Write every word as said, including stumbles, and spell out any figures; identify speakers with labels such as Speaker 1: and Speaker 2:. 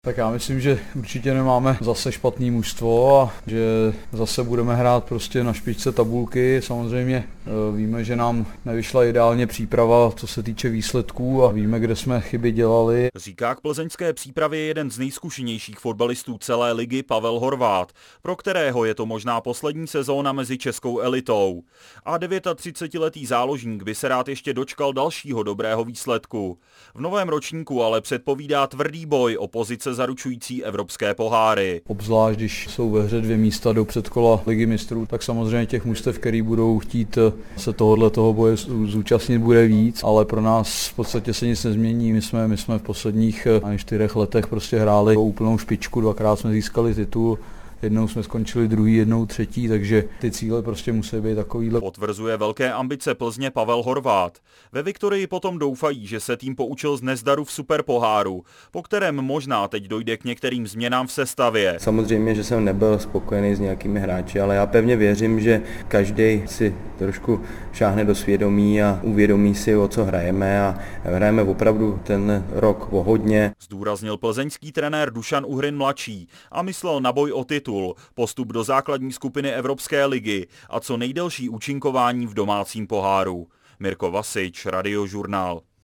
Speaker 1: Tak já myslím, že určitě nemáme zase špatný mužstvo a že zase budeme hrát prostě na špičce tabulky. Samozřejmě víme, že nám nevyšla ideálně příprava, co se týče výsledků a víme, kde jsme chyby dělali.
Speaker 2: Říká k plzeňské přípravě jeden z nejzkušenějších fotbalistů celé ligy Pavel Horváth, pro kterého je to možná poslední sezóna mezi českou elitou. A třicetidevětiletý záložník by se rád ještě dočkal dalšího dobrého výsledku. V novém ročníku ale předpovídá tvrdý boj o pozice zaručující evropské poháry.
Speaker 1: Obzvlášť, když jsou ve hře dvě místa do předkola ligy mistrů, tak samozřejmě těch mužstev, který budou chtít se tohohle toho boje zúčastnit, bude víc, ale pro nás v podstatě se nic nezmění. My jsme, my jsme v posledních ani čtyřech letech prostě hráli úplnou špičku, dvakrát jsme získali titul. Jednou jsme skončili druhý, jednou třetí, takže ty cíle prostě musí být takovýhle.
Speaker 2: Potvrzuje velké ambice Plzně Pavel Horváth. Ve Viktorii potom doufají, že se tým poučil z nezdaru v superpoháru, po kterém možná teď dojde k některým změnám v sestavě.
Speaker 3: Samozřejmě, že jsem nebyl spokojený s nějakými hráči, ale já pevně věřím, že každý si trošku šáhne do svědomí a uvědomí si, o co hrajeme a hrajeme opravdu ten rok o hodně.
Speaker 2: Zdůraznil plzeňský trenér Dušan Uhrin mladší a myslel na boj o titul, postup do základní skupiny Evropské ligy a co nejdelší účinkování v domácím poháru. Mirko Vasič, Radiožurnál.